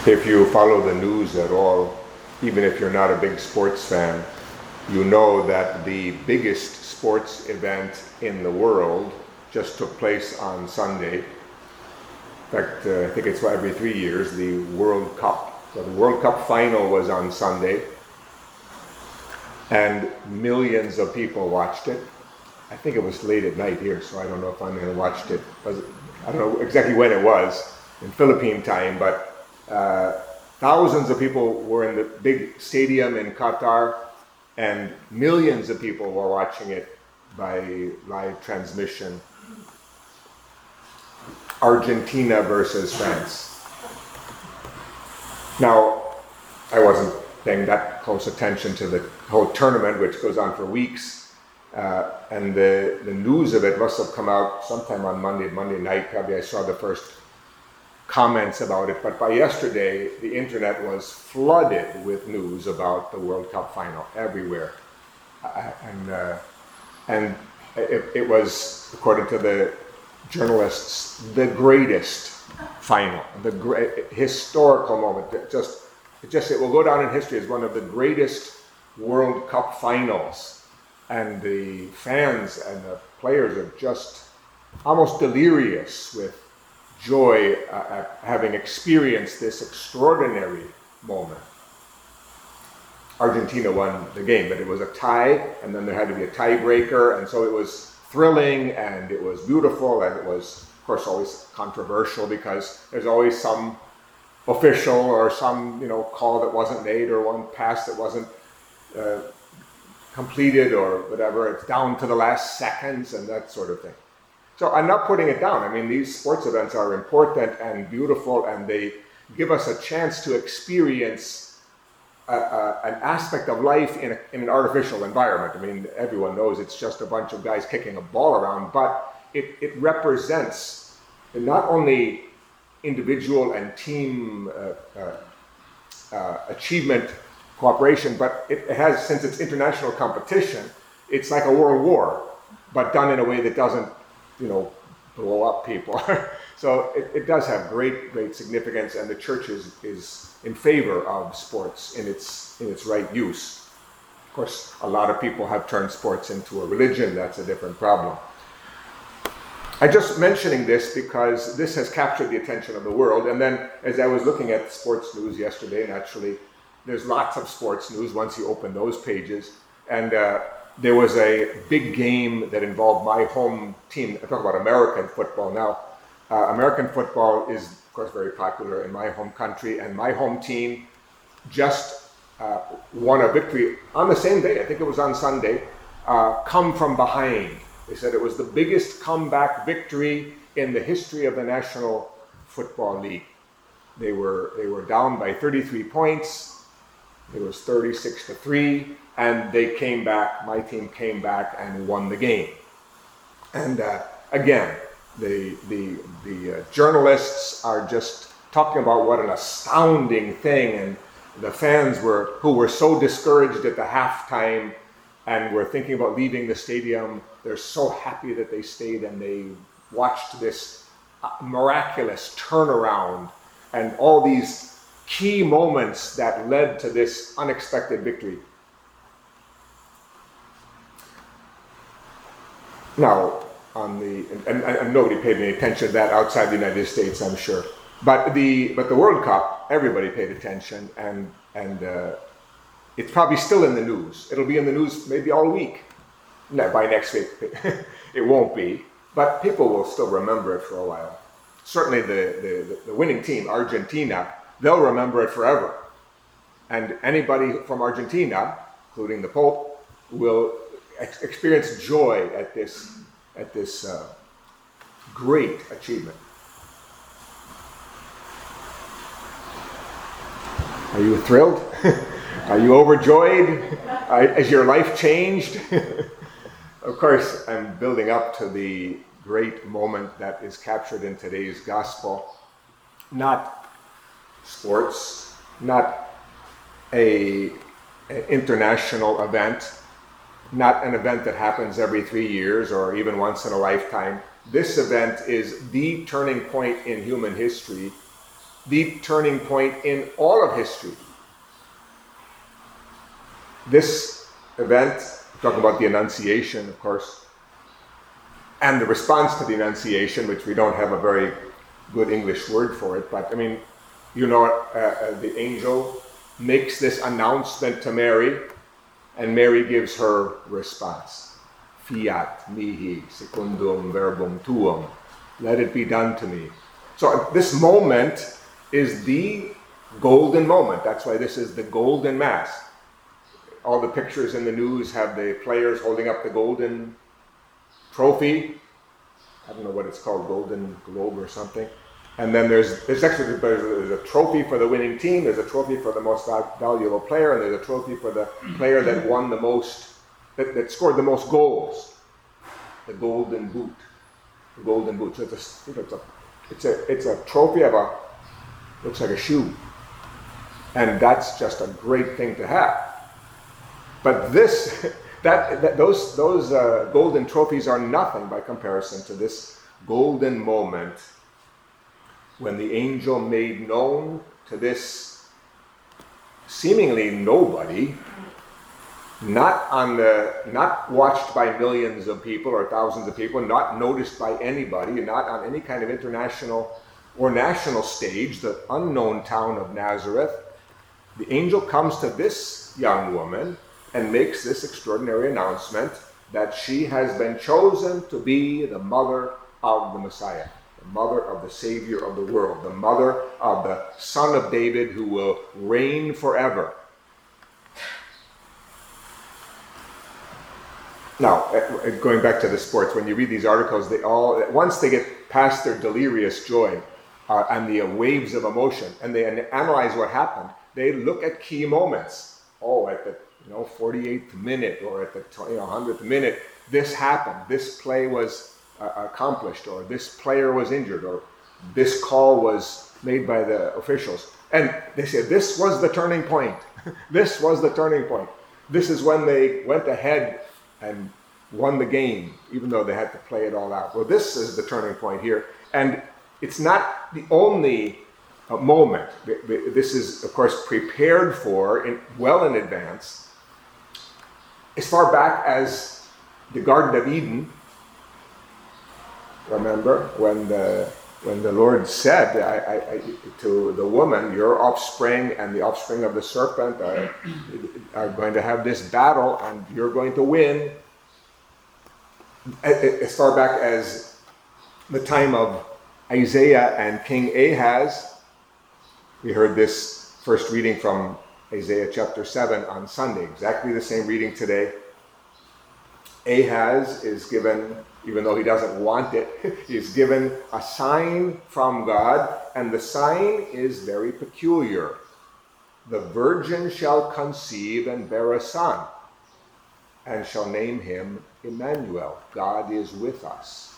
If you follow the news at all, even if you're not a big sports fan, you know that the biggest sports event in the world just took place on Sunday. In fact, I think it's every 3 years, the World Cup. So the World Cup final was on Sunday, and millions of people watched it. I think it was late at night here, so I don't know if I watched it. I don't know exactly when it was in Philippine time, but thousands of people were in the big stadium in Qatar, and millions of people were watching it by live transmission. Argentina versus France. Now, I wasn't paying that close attention to the whole tournament, which goes on for weeks, and the news of it must have come out sometime on Monday night. Probably I saw the first comments about it, but by yesterday, the internet was flooded with news about the World Cup final everywhere. And it was, according to the journalists, the greatest final, the historical moment. It will go down in history as one of the greatest World Cup finals. And the fans and the players are just almost delirious with joy at having experienced this extraordinary moment. Argentina won the game, but it was a tie, and then there had to be a tiebreaker, and so it was thrilling, and it was beautiful, and it was, of course, always controversial because there's always some official or some, call that wasn't made or one pass that wasn't completed or whatever. It's down to the last seconds and that sort of thing. So I'm not putting it down. I mean, these sports events are important and beautiful, and they give us a chance to experience an aspect of life in an artificial environment. I mean, everyone knows it's just a bunch of guys kicking a ball around, but it represents not only individual and team achievement, cooperation, but it has, since it's international competition, it's like a world war, but done in a way that doesn't blow up people. So it does have great significance, and the church is in favor of sports in its right use. Of course, a lot of people have turned sports into a religion. That's a different problem. I'm just mentioning this because this has captured the attention of the world. And then as I was looking at sports news yesterday, naturally, there's lots of sports news once you open those pages. And there was a big game that involved my home team. I talk about American football now. American football is, of course, very popular in my home country, and my home team just won a victory on the same day. I think it was on Sunday. Come from behind. They said it was the biggest comeback victory in the history of the National Football League. They were down by 33 points. It was 36-3. And they came back, my team came back and won the game. And again, the journalists are just talking about what an astounding thing, and the fans who were so discouraged at the halftime and were thinking about leaving the stadium, they're so happy that they stayed and they watched this miraculous turnaround and all these key moments that led to this unexpected victory. Now, and nobody paid any attention to that outside the United States, I'm sure. But the World Cup, everybody paid attention, and it's probably still in the news. It'll be in the news maybe all week. No, by next week, it won't be. But people will still remember it for a while. Certainly the winning team, Argentina, they'll remember it forever. And anybody from Argentina, including the Pope, will experience joy at this great achievement. Are you thrilled? Are you overjoyed? Has your life changed? Of course, I'm building up to the great moment that is captured in today's gospel. Not sports, not an international event, not an event that happens every 3 years or even once in a lifetime. This event is the turning point in human history the turning point in all of history. This event, talking about the Annunciation, of course, and the response to the Annunciation, which we don't have a very good English word for it, but I mean, the angel makes this announcement to Mary, and Mary gives her response. Fiat mihi secundum verbum tuum. Let it be done to me. So this moment is the golden moment. That's why this is the golden Mass. All the pictures in the news have the players holding up the golden trophy. I don't know what it's called, Golden Globe or something. And then there's a trophy for the winning team, there's a trophy for the most valuable player, and there's a trophy for the player that won the most, that scored the most goals. The Golden Boot. The Golden Boot. So it's a trophy of looks like a shoe. And that's just a great thing to have. But those golden trophies are nothing by comparison to this golden moment when the angel made known to this seemingly nobody, not watched by millions of people or thousands of people, not noticed by anybody, not on any kind of international or national stage, the unknown town of Nazareth. The angel comes to this young woman and makes this extraordinary announcement that she has been chosen to be the mother of the Messiah, the mother of the Savior of the world, the mother of the Son of David who will reign forever. Now, going back to the sports, when you read these articles, once they get past their delirious joy and the waves of emotion, and they analyze what happened, they look at key moments. At the 48th minute or at the 100th minute, this happened. This play was accomplished, or this player was injured, or this call was made by the officials. And they said this was the turning point. This was the turning point. This is when they went ahead and won the game, even though they had to play it all out. Well, this is the turning point here. And it's not the only moment. This is, of course, prepared for well in advance. As far back as the Garden of Eden, remember when the Lord said to the woman, your offspring and the offspring of the serpent are going to have this battle and you're going to win. As far back as the time of Isaiah and King Ahaz, we heard this first reading from Isaiah chapter 7 on Sunday, exactly the same reading today. Ahaz is given, even though he doesn't want it, he's given a sign from God, and the sign is very peculiar. The virgin shall conceive and bear a son, and shall name him Emmanuel. God is with us.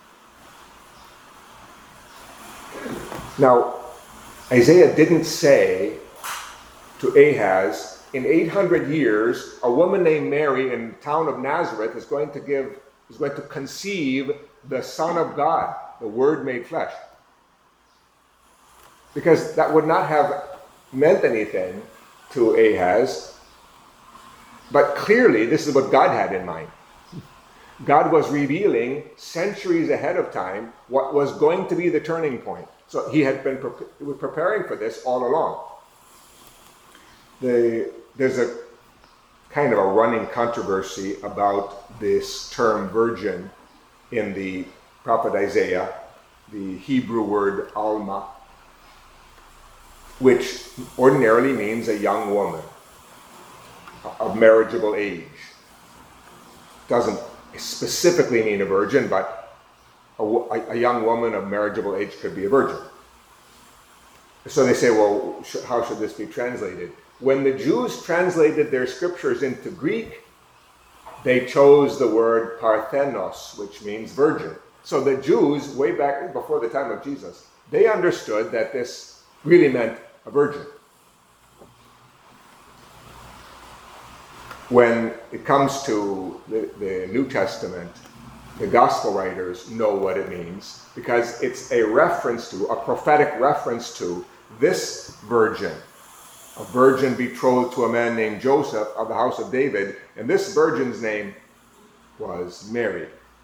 Now, Isaiah didn't say to Ahaz, in 800 years, a woman named Mary in the town of Nazareth is going to conceive the Son of God, the Word made flesh. Because that would not have meant anything to Ahaz. But clearly, this is what God had in mind. God was revealing centuries ahead of time what was going to be the turning point. So he had been preparing for this all along. There's a kind of a running controversy about this term virgin in the prophet Isaiah, the Hebrew word alma, which ordinarily means a young woman of marriageable age. Doesn't specifically mean a virgin, but a young woman of marriageable age could be a virgin. So they say, well, how should this be translated? When the Jews translated their scriptures into Greek, they chose the word parthenos, which means virgin. So the Jews, way back before the time of Jesus, they understood that this really meant a virgin. When it comes to the New Testament, the gospel writers know what it means, because it's a prophetic reference to this virgin, a virgin betrothed to a man named Joseph of the house of David, and this virgin's name was Mary.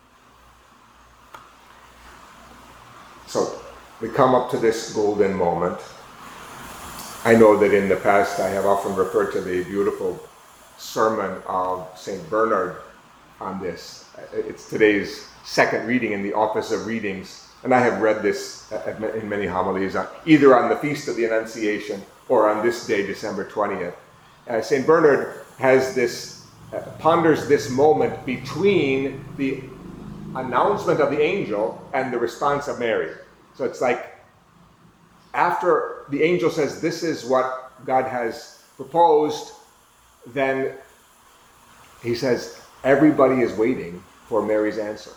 So we come up to this golden moment. I know that in the past I have often referred to the beautiful sermon of St. Bernard on this. It's today's second reading in the Office of Readings, and I have read this in many homilies, either on the Feast of the Annunciation or on this day, December 20th. St. Bernard has this, ponders this moment between the announcement of the angel and the response of Mary. So it's like after the angel says, this is what God has proposed, then he says, everybody is waiting for Mary's answer.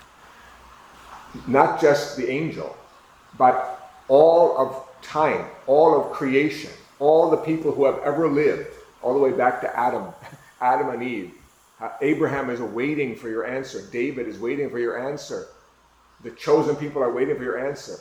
Not just the angel, but all of time, all of creation, all the people who have ever lived, all the way back to Adam and Eve. Abraham is waiting for your answer. David is waiting for your answer. The chosen people are waiting for your answer.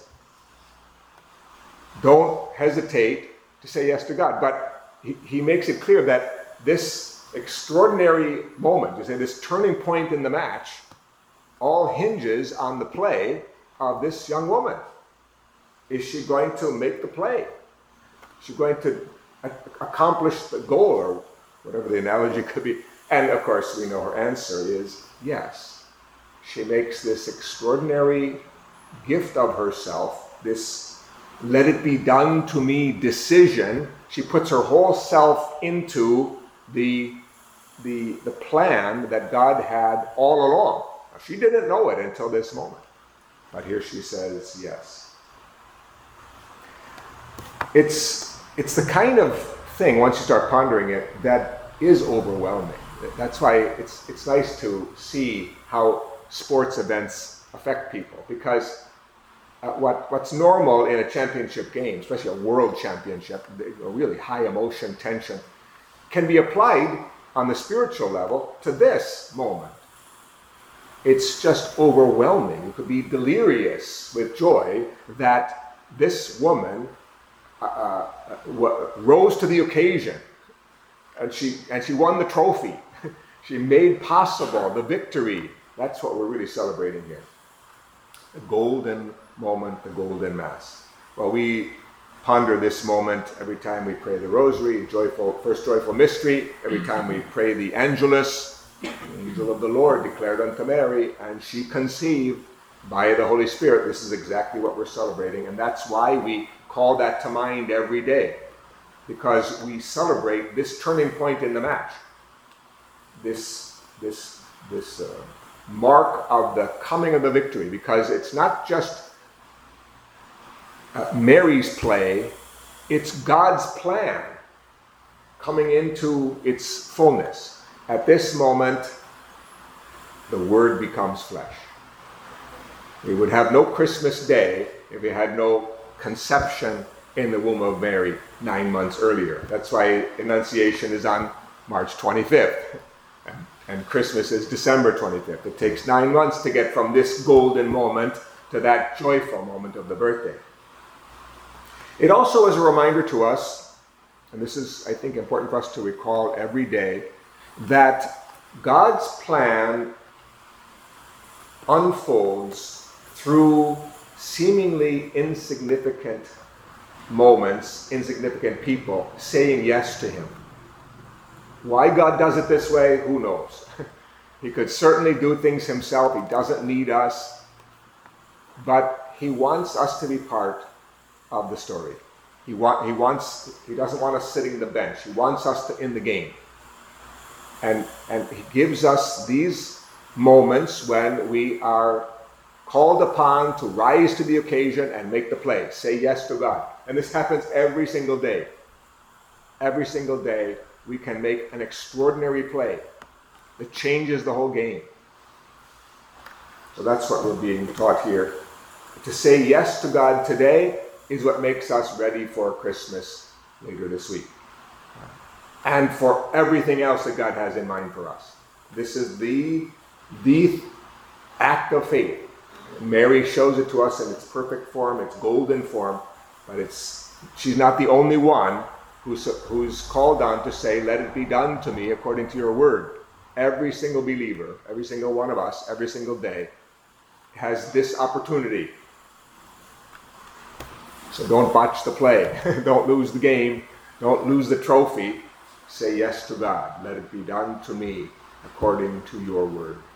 Don't hesitate to say yes to God. But he makes it clear that this extraordinary moment, this turning point in the match, all hinges on the play of this young woman. Is she going to make the play? Is she going to accomplish the goal, or whatever the analogy could be? And of course, we know her answer is yes. She makes this extraordinary gift of herself, this let it be done to me decision. She puts her whole self into the plan that God had all along. Now, she didn't know it until this moment, but here she says yes. It's the kind of thing, once you start pondering it, that is overwhelming. That's why it's nice to see how sports events affect people, because what's normal in a championship game, especially a world championship, a really high emotion, tension, can be applied on the spiritual level to this moment. It's just overwhelming. You could be delirious with joy that this woman rose to the occasion, and she won the trophy. She made possible the victory. That's what we're really celebrating here. The golden moment, the golden Mass. Well, we ponder this moment every time we pray the Rosary, first joyful mystery, every time we pray the Angelus, the angel of the Lord declared unto Mary, and she conceived by the Holy Spirit. This is exactly what we're celebrating, and that's why we call that to mind every day, because we celebrate this turning point in the match, this mark of the coming of the victory, because it's not just Mary's play, it's God's plan coming into its fullness. At this moment, the Word becomes flesh. We would have no Christmas Day if we had no conception in the womb of Mary 9 months earlier. That's why Annunciation is on March 25th. And Christmas is December 25th. It takes 9 months to get from this golden moment to that joyful moment of the birthday. It also is a reminder to us, and this is, I think, important for us to recall every day, that God's plan unfolds through seemingly insignificant moments, insignificant people saying yes to Him. Why God does it this way, who knows? He could certainly do things Himself. He doesn't need us. But He wants us to be part of the story. He doesn't want us sitting on the bench. He wants us in the game. And He gives us these moments when we are called upon to rise to the occasion and make the play, say yes to God. And this happens every single day. Every single day we can make an extraordinary play that changes the whole game. So that's what we're being taught here. To say yes to God today is what makes us ready for Christmas later this week. And for everything else that God has in mind for us. This is the act of faith. Mary shows it to us in its perfect form, its golden form, but it's she's not the only one who's called on to say, let it be done to me according to your word. Every single believer, every single one of us, every single day has this opportunity. So don't botch the play. Don't lose the game. Don't lose the trophy. Say yes to God. Let it be done to me according to your word.